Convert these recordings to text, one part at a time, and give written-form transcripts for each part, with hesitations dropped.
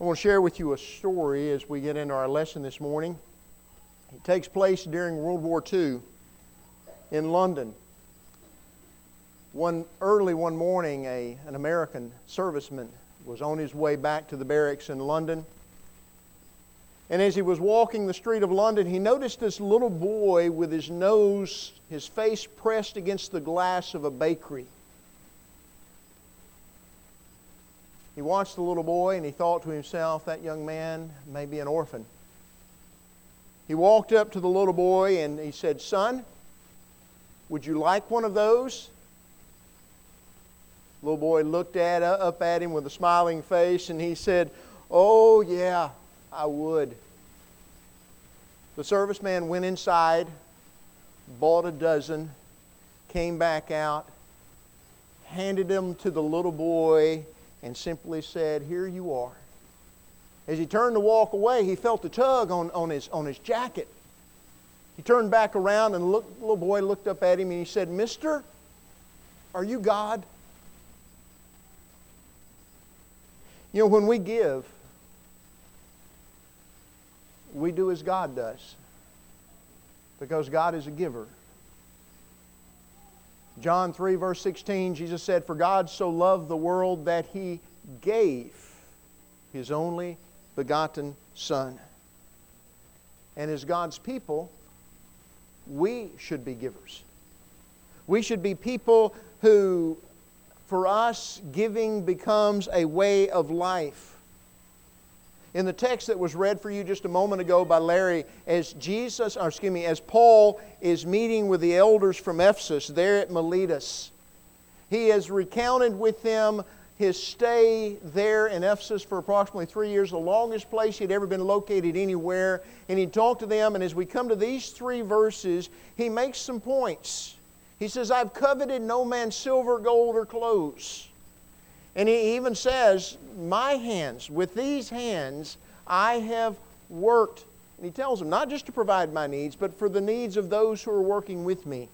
I want to share with you a story as we get into our lesson this morning. It takes place during World War II in London. Early one morning, an American serviceman was on his way back to the barracks in London. And as he was walking the street of London, he noticed this little boy with his face pressed against the glass of a bakery. He watched the little boy and he thought to himself, that young man may be an orphan. He walked up to the little boy and he said, "Son, would you like one of those?" The little boy looked up at him with a smiling face and he said, "Oh yeah, I would." The serviceman went inside, bought a dozen, came back out, handed them to the little boy, and simply said, "Here you are." As he turned to walk away, he felt a tug on his jacket. He turned back around and the little boy looked up at him and he said, "Mister, are you God?" You know, when we give, we do as God does, because God is a giver. John 3 verse 16, Jesus said, "For God so loved the world that He gave His only begotten Son." And as God's people, we should be givers. We should be people who, for us, giving becomes a way of life. In the text that was read for you just a moment ago by Larry, as Paul is meeting with the elders from Ephesus there at Miletus, he has recounted with them his stay there in Ephesus for approximately 3 years, the longest place he'd ever been located anywhere. And he talked to them, and as we come to these 3 verses, he makes some points. He says, "I've coveted no man's silver, gold, or clothes." And he even says, "My hands, with these hands, I have worked." And he tells them, not just to provide my needs, but for the needs of those who are working with me.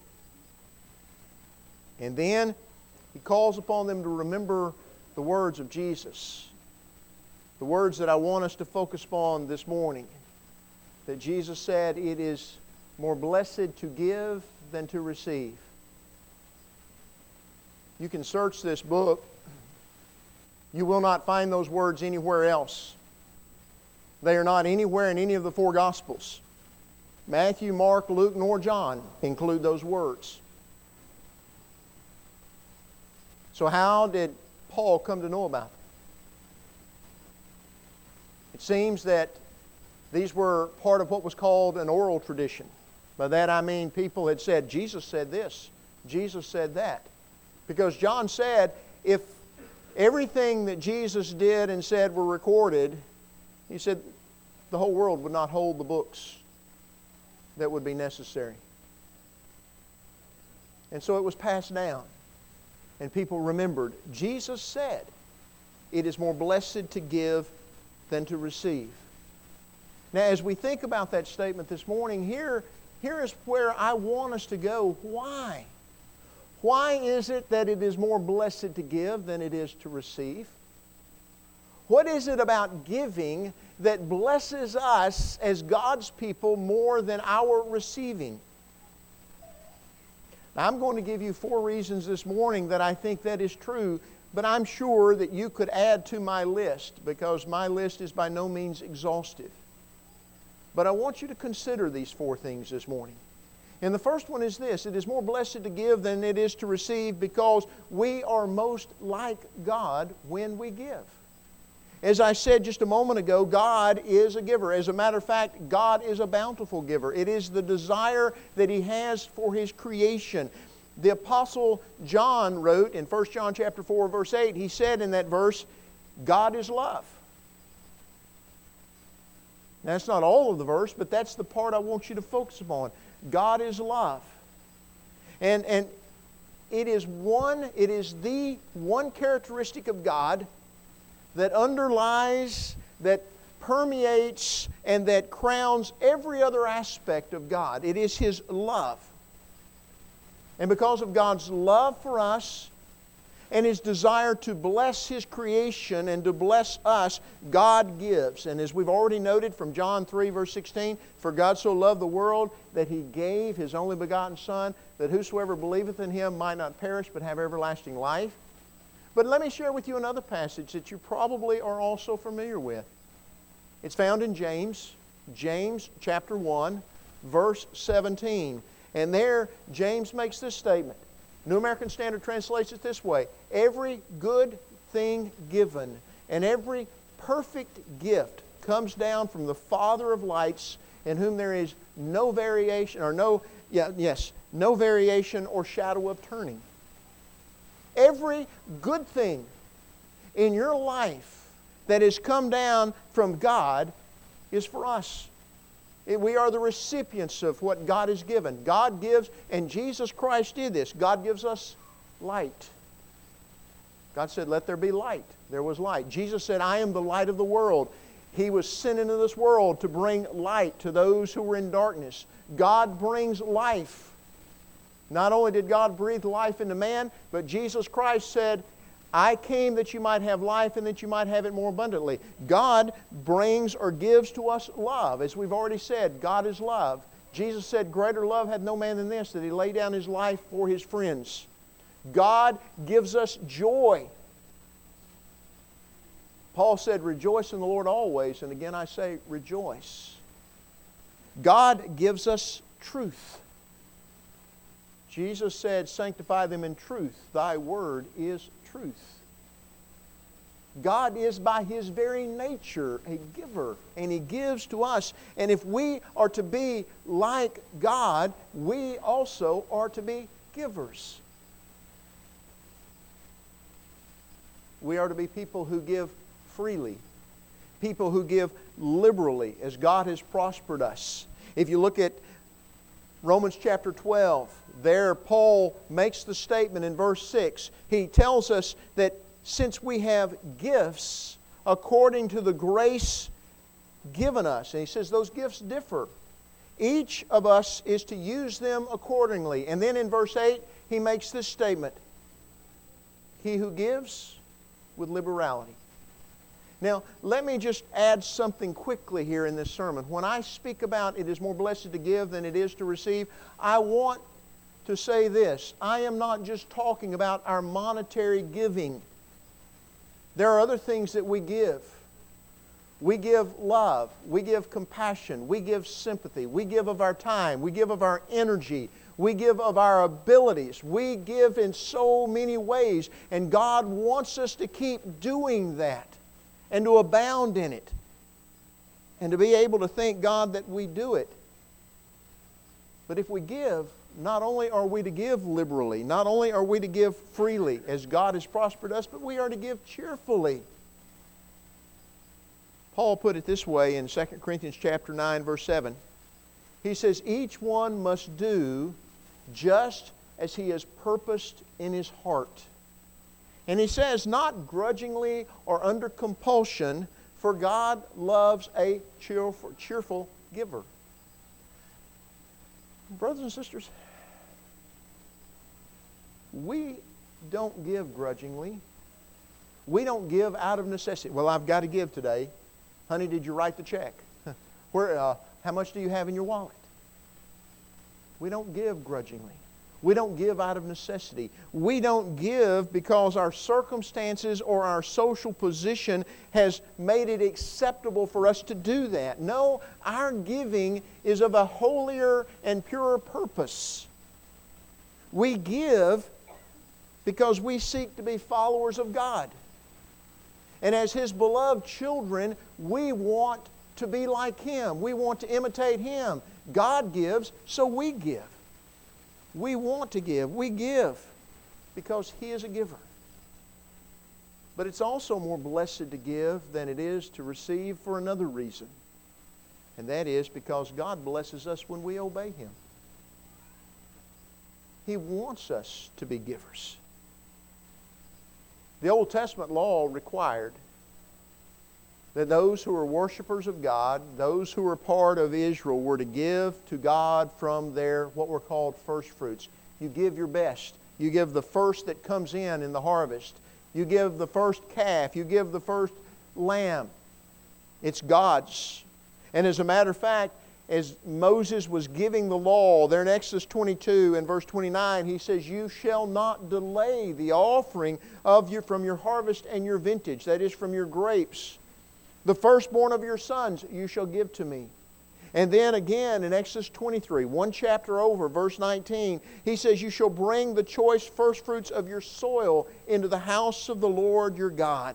And then he calls upon them to remember the words of Jesus. The words that I want us to focus upon this morning. That Jesus said, "It is more blessed to give than to receive." You can search this book. You will not find those words anywhere else. They are not anywhere in any of the 4 Gospels. Matthew, Mark, Luke, nor John include those words. So how did Paul come to know about them? It seems that these were part of what was called an oral tradition. By that I mean people had said, "Jesus said this, Jesus said that." Because John said, if everything that Jesus did and said were recorded, he said the whole world would not hold the books that would be necessary. And so it was passed down. And people remembered, Jesus said, "It is more blessed to give than to receive." Now, as we think about that statement this morning, here is where I want us to go. Why? Why is it that it is more blessed to give than it is to receive? What is it about giving that blesses us as God's people more than our receiving? Now, I'm going to give you 4 reasons this morning that I think that is true, but I'm sure that you could add to my list, because my list is by no means exhaustive. But I want you to consider these 4 things this morning. And the first one is this: it is more blessed to give than it is to receive, because we are most like God when we give. As I said just a moment ago, God is a giver. As a matter of fact, God is a bountiful giver. It is the desire that He has for His creation. The Apostle John wrote in 1 John chapter 4, verse 8, he said in that verse, "God is love." Now, that's not all of the verse, but that's the part I want you to focus upon. God is love. And it is the one characteristic of God that underlies, that permeates, and that crowns every other aspect of God. It is His love. And because of God's love for us, and His desire to bless His creation and to bless us, God gives. And as we've already noted from John 3, verse 16, "For God so loved the world that He gave His only begotten Son, that whosoever believeth in Him might not perish but have everlasting life." But let me share with you another passage that you probably are also familiar with. It's found in James chapter 1, verse 17. And there, James makes this statement. New American Standard translates it this way: "Every good thing given and every perfect gift comes down from the Father of lights, in whom there is no variation no variation or shadow of turning." Every good thing in your life that has come down from God is for us. We are the recipients of what God has given. God gives, and Jesus Christ did this. God gives us light. God said, "Let there be light." There was light. Jesus said, "I am the light of the world." He was sent into this world to bring light to those who were in darkness. God brings life. Not only did God breathe life into man, but Jesus Christ said, "I came that you might have life and that you might have it more abundantly." God brings or gives to us love. As we've already said, God is love. Jesus said, "Greater love hath no man than this, that He lay down His life for His friends." God gives us joy. Paul said, "Rejoice in the Lord always," and again I say, rejoice. God gives us truth. Jesus said, "Sanctify them in truth. Thy word is truth." God is by His very nature a giver, and He gives to us. And if we are to be like God, we also are to be givers. We are to be people who give freely, people who give liberally as God has prospered us. If you look at Romans chapter 12, there Paul makes the statement in verse 6. He tells us that since we have gifts according to the grace given us, and he says those gifts differ, each of us is to use them accordingly. And then in verse 8, he makes this statement: "He who gives with liberality." Now, let me just add something quickly here in this sermon. When I speak about it is more blessed to give than it is to receive, I want to say this: I am not just talking about our monetary giving. There are other things that we give. We give love. We give compassion. We give sympathy. We give of our time. We give of our energy. We give of our abilities. We give in so many ways. And God wants us to keep doing that and to abound in it and to be able to thank God that we do it. But if we give, not only are we to give liberally, not only are we to give freely as God has prospered us, but we are to give cheerfully. Paul put it this way in 2 Corinthians chapter 9, verse 7. He says, "Each one must do just as he has purposed in his heart." And he says, "Not grudgingly or under compulsion, for God loves a cheerful giver." Brothers and sisters, we don't give grudgingly. We don't give out of necessity. "Well, I've got to give today." "Honey, did you write the check?" How much do you have in your wallet? We don't give grudgingly. We don't give out of necessity. We don't give because our circumstances or our social position has made it acceptable for us to do that. No, our giving is of a holier and purer purpose. We give because we seek to be followers of God. And as His beloved children, we want to be like Him. We want to imitate Him. God gives, so we give. We want to give. We give because He is a giver. But it's also more blessed to give than it is to receive for another reason. And that is because God blesses us when we obey Him. He wants us to be givers. The Old Testament law required that those who were worshipers of God, those who were part of Israel, were to give to God from their, what were called first fruits. You give your best. You give the first that comes in the harvest. You give the first calf. You give the first lamb. It's God's. And as a matter of fact, as Moses was giving the law, there in Exodus 22 and verse 29, he says, "You shall not delay the offering from your harvest and your vintage," that is, from your grapes. "The firstborn of your sons you shall give to me." And then again in Exodus 23, one chapter over, verse 19, he says, "You shall bring the choice firstfruits of your soil into the house of the Lord your God."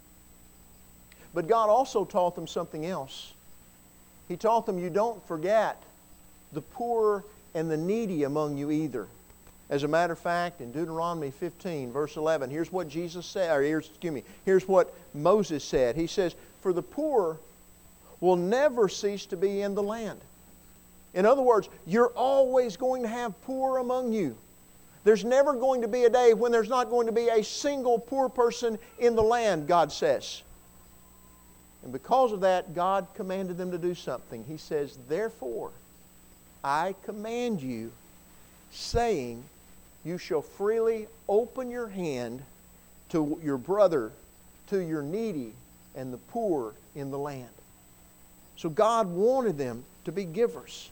But God also taught them something else. He taught them, you don't forget the poor and the needy among you either. As a matter of fact, in Deuteronomy 15, verse 11, here's what Jesus said, or here's what Moses said. He says, "For the poor will never cease to be in the land." In other words, you're always going to have poor among you. There's never going to be a day when there's not going to be a single poor person in the land, God says. And because of that, God commanded them to do something. He says, "Therefore, I command you, saying, you shall freely open your hand to your brother, to your needy, and the poor in the land." So God wanted them to be givers.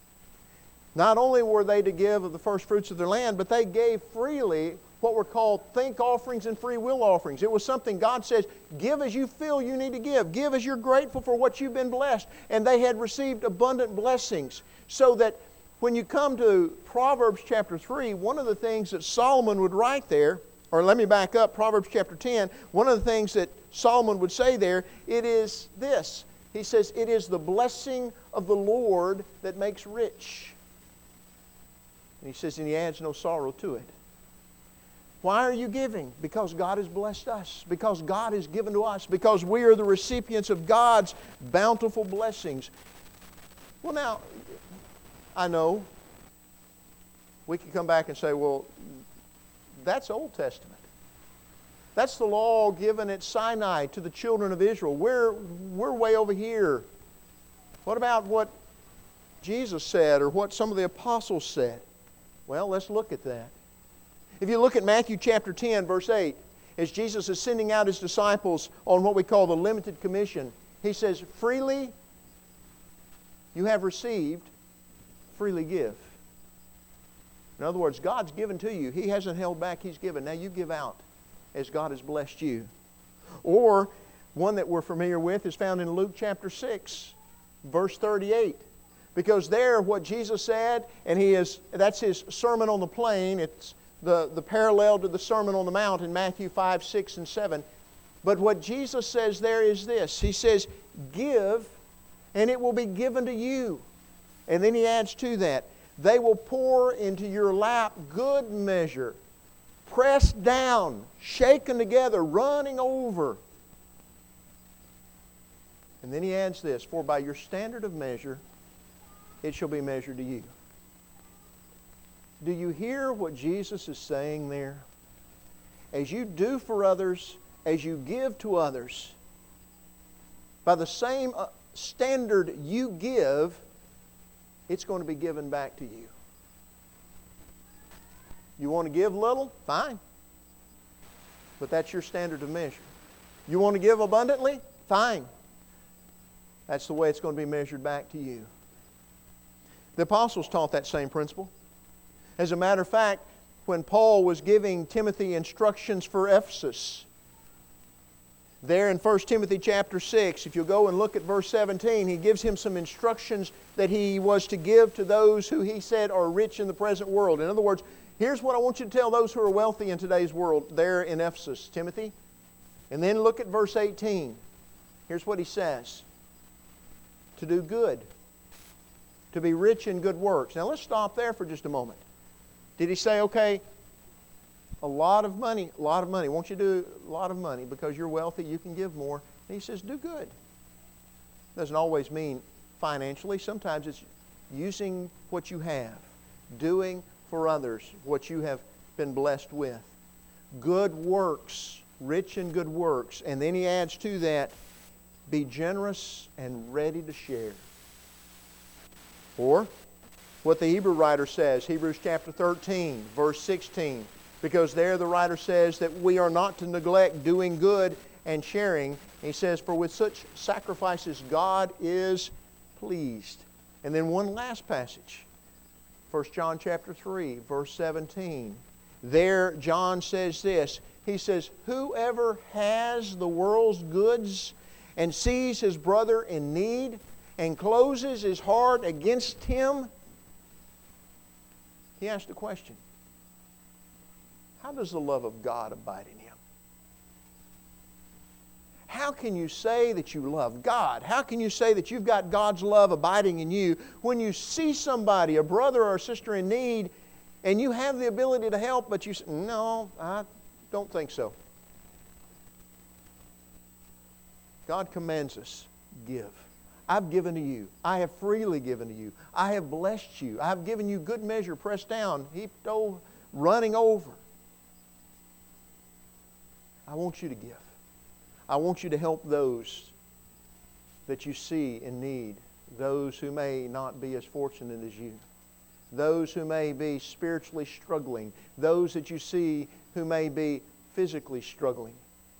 Not only were they to give of the first fruits of their land, but they gave freely what were called think offerings and free will offerings. It was something God says, give as you feel you need to give. Give as you're grateful for what you've been blessed. And they had received abundant blessings. So that when you come to Proverbs chapter 3, one of the things that Solomon would write there, or let me back up, Proverbs chapter 10, one of the things that Solomon would say there, it is this. He says, "It is the blessing of the Lord that makes rich." And he says, and he adds no sorrow to it. Why are you giving? Because God has blessed us. Because God has given to us. Because we are the recipients of God's bountiful blessings. Well, now, I know we can come back and say, well, that's Old Testament. That's the law given at Sinai to the children of Israel. We're way over here. What about what Jesus said or what some of the apostles said? Well, let's look at that. If you look at Matthew chapter 10, verse 8, as Jesus is sending out His disciples on what we call the limited commission, He says, "Freely you have received, freely give." In other words, God's given to you. He hasn't held back, He's given. Now you give out as God has blessed you. Or one that we're familiar with is found in Luke chapter 6, verse 38. Because there what Jesus said, and that's His Sermon on the Plain, it's the parallel to the Sermon on the Mount in Matthew 5, 6, and 7. But what Jesus says there is this. He says, "Give, and it will be given to you." And then He adds to that, "They will pour into your lap good measure, pressed down, shaken together, running over." And then He adds this, "For by your standard of measure, it shall be measured to you." Do you hear what Jesus is saying there? As you do for others, as you give to others, by the same standard you give, it's going to be given back to you. You want to give little? Fine. But that's your standard of measure. You want to give abundantly? Fine. That's the way it's going to be measured back to you. The apostles taught that same principle. As a matter of fact, when Paul was giving Timothy instructions for Ephesus, there in 1 Timothy chapter 6, if you'll go and look at verse 17, he gives him some instructions that he was to give to those who he said are rich in the present world. In other words, here's what I want you to tell those who are wealthy in today's world there in Ephesus, Timothy. And then look at verse 18. Here's what he says. To do good. To be rich in good works. Now let's stop there for just a moment. Did he say, okay, a lot of money, won't you do a lot of money because you're wealthy, you can give more. And he says, do good. Doesn't always mean financially. Sometimes it's using what you have, doing for others what you have been blessed with. Good works, rich in good works. And then he adds to that, be generous and ready to share. Or, what the Hebrew writer says, Hebrews chapter 13, verse 16. Because there the writer says that we are not to neglect doing good and sharing. He says, for with such sacrifices God is pleased. And then one last passage, 1 John chapter 3, verse 17. There John says this. He says, whoever has the world's goods and sees his brother in need and closes his heart against him, he asked a question. How does the love of God abide in him? How can you say that you love God? How can you say that you've got God's love abiding in you when you see somebody, a brother or a sister in need, and you have the ability to help, but you say, no, I don't think so. God commands us, give. I've given to you. I have freely given to you. I have blessed you. I have given you good measure, pressed down, heaped over, running over. I want you to give. I want you to help those that you see in need, those who may not be as fortunate as you, those who may be spiritually struggling, those that you see who may be physically struggling.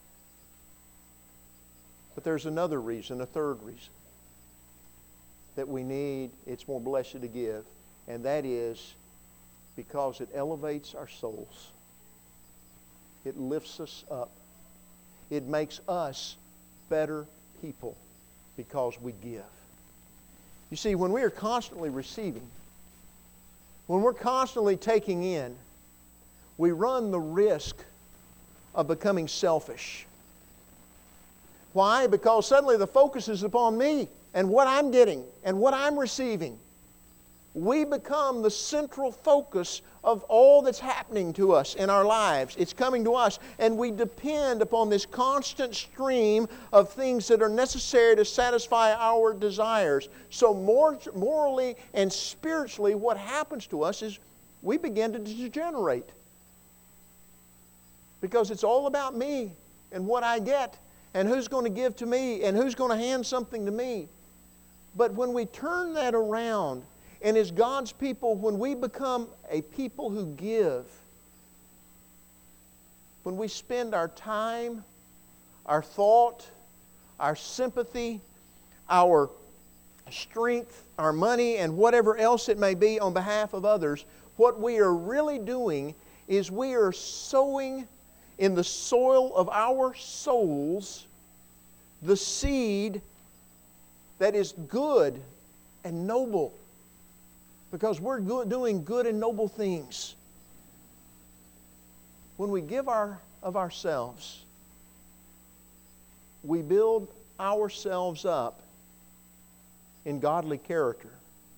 But there's another reason, a third reason, that we need, it's more blessed to give, and that is because it elevates our souls. It lifts us up. It makes us better people because we give. You see, when we are constantly receiving, when we're constantly taking in, we run the risk of becoming selfish. Why? Because suddenly the focus is upon me and what I'm getting and what I'm receiving. We become the central focus of all that's happening to us in our lives. It's coming to us, and we depend upon this constant stream of things that are necessary to satisfy our desires. So morally and spiritually, what happens to us is we begin to degenerate. Because it's all about me and what I get and who's going to give to me and who's going to hand something to me. But when we turn that around, and as God's people, when we become a people who give, when we spend our time, our thought, our sympathy, our strength, our money, and whatever else it may be on behalf of others, what we are really doing is we are sowing in the soil of our souls the seed that is good and noble. Because we're doing good and noble things. When we give of ourselves, we build ourselves up in godly character.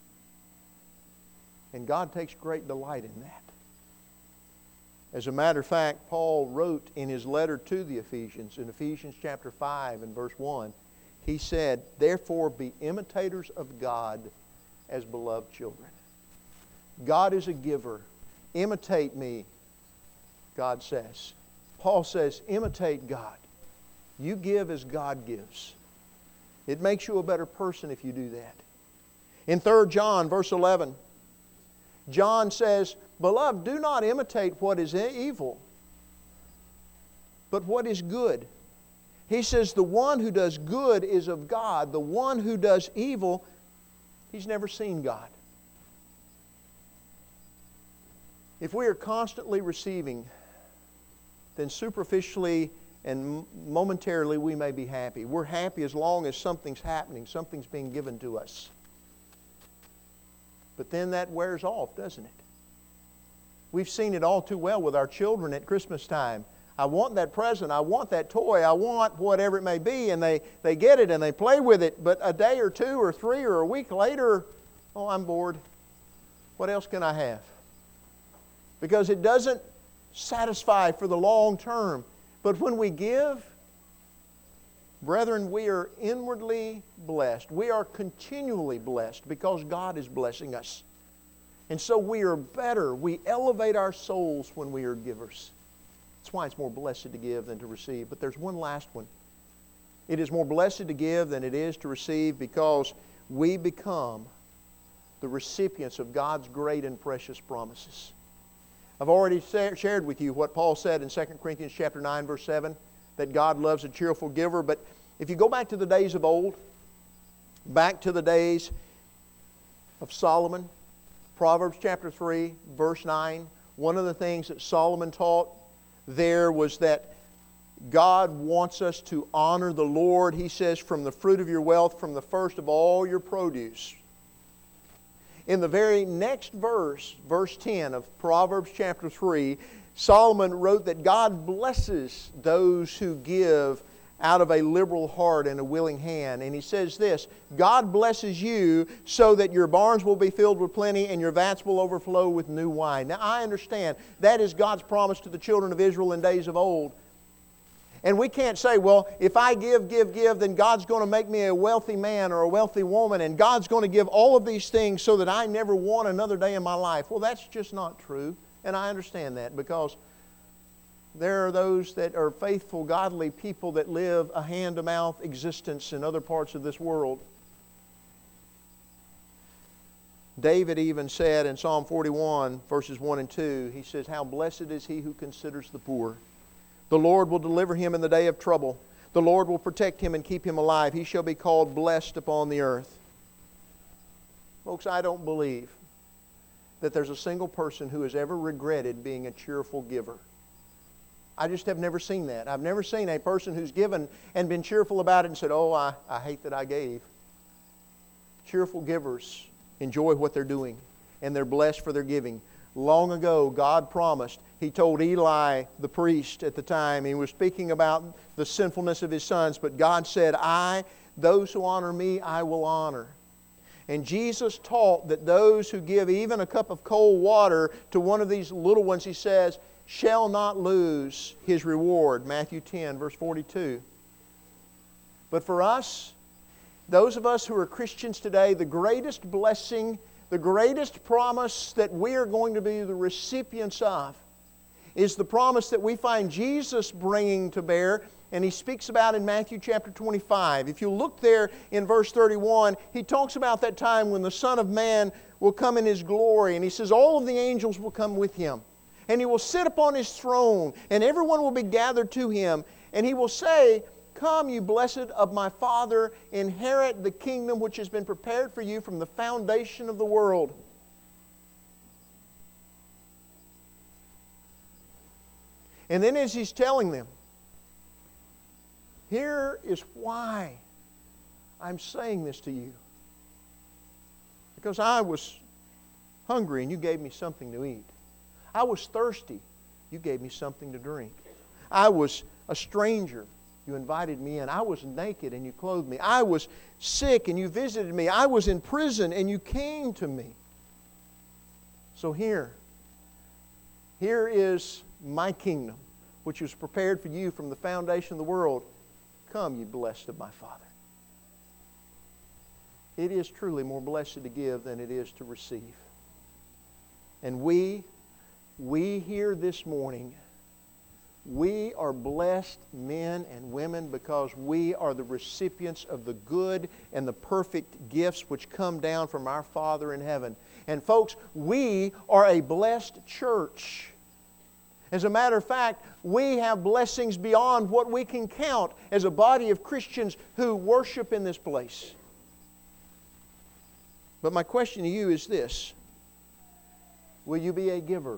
And God takes great delight in that. As a matter of fact, Paul wrote in his letter to the Ephesians, in Ephesians chapter 5 and verse 1, he said, therefore be imitators of God as beloved children. God is a giver. Imitate me, God says. Paul says, imitate God. You give as God gives. It makes you a better person if you do that. In 3 John, verse 11, John says, beloved, do not imitate what is evil, but what is good. He says, the one who does good is of God. The one who does evil, he's never seen God. If we are constantly receiving, then superficially and momentarily we may be happy. We're happy as long as something's happening, something's being given to us. But then that wears off, doesn't it? We've seen it all too well with our children at Christmas time. I want that present, I want that toy, I want whatever it may be, and they get it and they play with it, but a day or two or three or a week later, oh, I'm bored. What else can I have? Because it doesn't satisfy for the long term. But when we give, brethren, we are inwardly blessed. We are continually blessed because God is blessing us. And so we are better. We elevate our souls when we are givers. That's why it's more blessed to give than to receive. But there's one last one. It is more blessed to give than it is to receive because we become the recipients of God's great and precious promises. I've already shared with you what Paul said in 2 Corinthians chapter 9, verse 7, that God loves a cheerful giver. But if you go back to the days of old, back to the days of Solomon, Proverbs chapter 3, verse 9, one of the things that Solomon taught there was that God wants us to honor the Lord. He says, from the fruit of your wealth, from the first of all your produce. In the very next verse, verse 10 of Proverbs chapter 3, Solomon wrote that God blesses those who give out of a liberal heart and a willing hand. And he says this, God blesses you so that your barns will be filled with plenty and your vats will overflow with new wine. Now I understand that is God's promise to the children of Israel in days of old. And we can't say, well, if I give, then God's going to make me a wealthy man or a wealthy woman, and God's going to give all of these things so that I never want another day in my life. Well, that's just not true. And I understand that, because there are those that are faithful, godly people that live a hand-to-mouth existence in other parts of this world. David even said in Psalm 41, verses 1 and 2, he says, how blessed is he who considers the poor. The Lord will deliver him in the day of trouble. The Lord will protect him and keep him alive. He shall be called blessed upon the earth. Folks, I don't believe that there's a single person who has ever regretted being a cheerful giver. I just have never seen that. I've never seen a person who's given and been cheerful about it and said, oh, I hate that I gave. Cheerful givers enjoy what they're doing, and they're blessed for their giving. Long ago, God promised. He told Eli, the priest at the time, he was speaking about the sinfulness of his sons, but God said, those who honor me, I will honor. And Jesus taught that those who give even a cup of cold water to one of these little ones, He says, shall not lose his reward. Matthew 10, verse 42. But for us, those of us who are Christians today, the greatest blessing, the greatest promise that we are going to be the recipients of is the promise that we find Jesus bringing to bear, and He speaks about in Matthew chapter 25. If you look there in verse 31, He talks about that time when the Son of Man will come in His glory, and He says all of the angels will come with Him, and He will sit upon His throne, and everyone will be gathered to Him, and He will say, come, you blessed of my Father, inherit the kingdom which has been prepared for you from the foundation of the world. And then as He's telling them, here is why I'm saying this to you. Because I was hungry and you gave me something to eat. I was thirsty. You gave me something to drink. I was a stranger. You invited me in. I was naked and you clothed me. I was sick and you visited me. I was in prison and you came to me. So here is my kingdom, which was prepared for you from the foundation of the world. Come, you blessed of my Father. It is truly more blessed to give than it is to receive. And we here this morning, we are blessed men and women because we are the recipients of the good and the perfect gifts which come down from our Father in heaven. And folks, we are a blessed church. As a matter of fact, we have blessings beyond what we can count as a body of Christians who worship in this place. But my question to you is this: will you be a giver?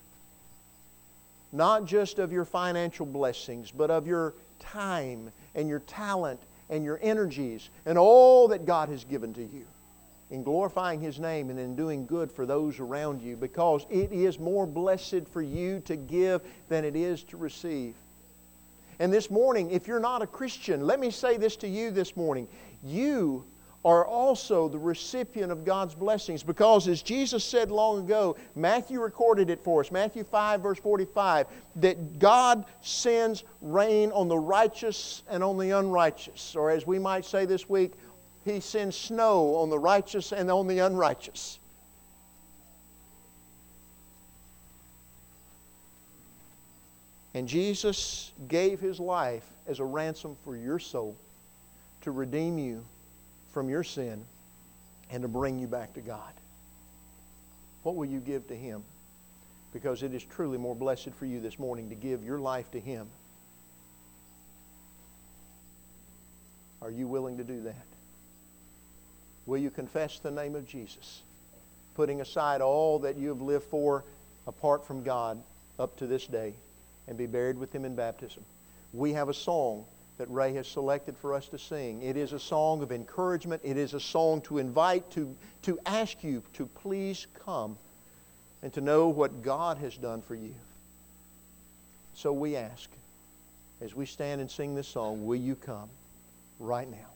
Not just of your financial blessings, but of your time and your talent and your energies and all that God has given to you in glorifying His name and in doing good for those around you, because it is more blessed for you to give than it is to receive. And this morning, if you're not a Christian, let me say this to you this morning. You are also the recipient of God's blessings, because as Jesus said long ago, Matthew recorded it for us, Matthew 5 verse 45, that God sends rain on the righteous and on the unrighteous. Or as we might say this week, He sends snow on the righteous and on the unrighteous. And Jesus gave His life as a ransom for your soul to redeem you from your sin and to bring you back to God. What will you give to Him? Because it is truly more blessed for you this morning to give your life to Him. Are you willing to do that? Will you confess the name of Jesus, putting aside all that you have lived for apart from God up to this day, and be buried with Him in baptism? We have a song that Ray has selected for us to sing. It is a song of encouragement. It is a song to invite, to ask you to please come and to know what God has done for you. So we ask, as we stand and sing this song, will you come right now?